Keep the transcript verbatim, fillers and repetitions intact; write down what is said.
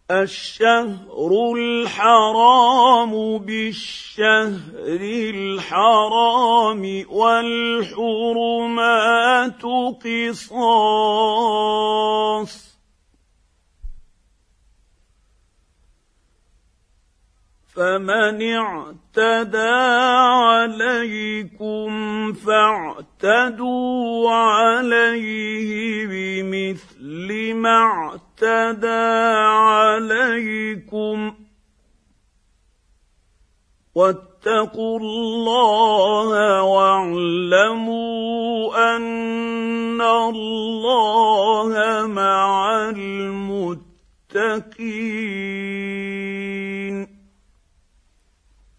الشهر الحرام بالشهر الحرام والحرمات قصاص فمن اعتدى عليكم فاعتدوا عليه بمثل ما اعتدى عليكم واتقوا الله